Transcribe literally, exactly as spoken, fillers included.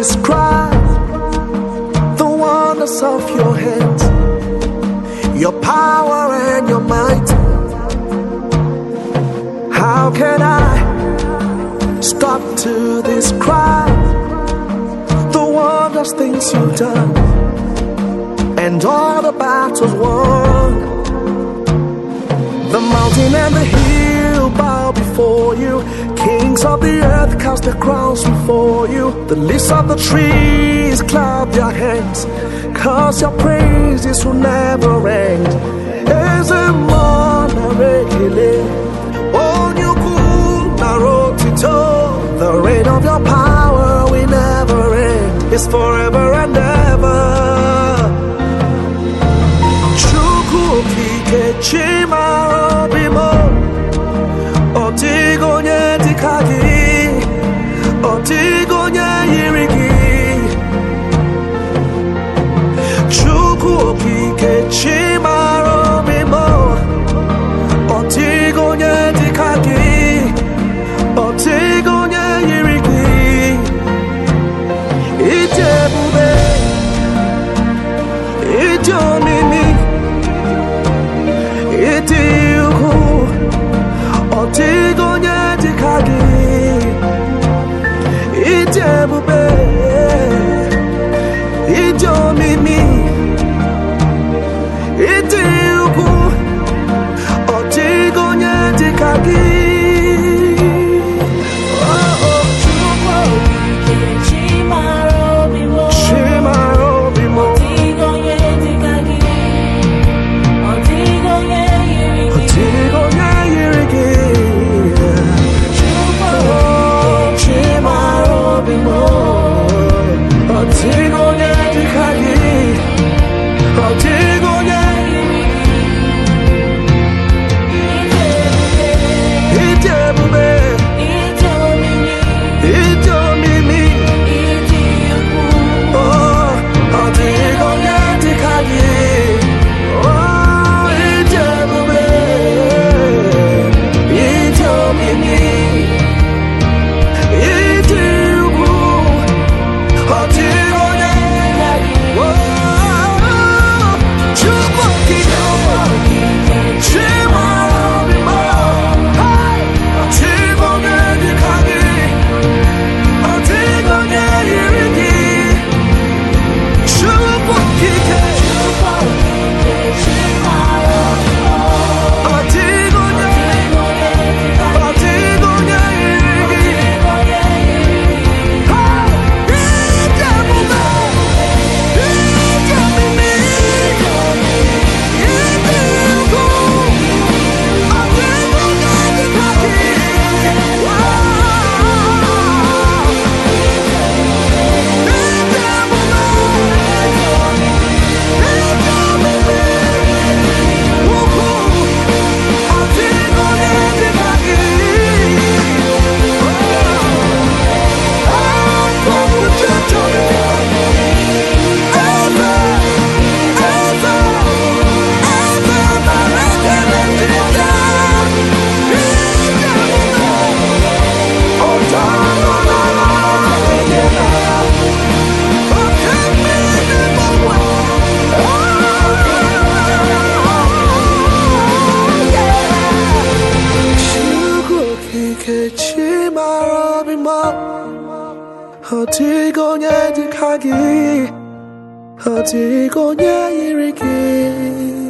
describe the wonders of your hands, your power and your might. How can I stop to describe the wondrous things you've done and all the battles won? The mountain and the hill bow before you. Kings of the earth cast their crowns before you. The leaves of the trees clap their hands, 'cause your praises will never end. The reign of your power will never end. It's forever and ever. Chukwu okike chimara obi mo, ọ dịghị onye dịka gị, ọ dịghị onye yiri gị. Chukwu okike chimara obi mo, ọ dịghị onye dịka gị, ọ dịghị onye yiri gị. Ịdị ebube, ịdị omimi, ịdị ukwu, ọ dịghị onye dịka gị. Ịdị ebube, ịdị omimi, ịdị ukwu, ọ dịghị onye dịka gị. Ọ dịghị onye dịka gị, ọ dịghị onye yiri gị.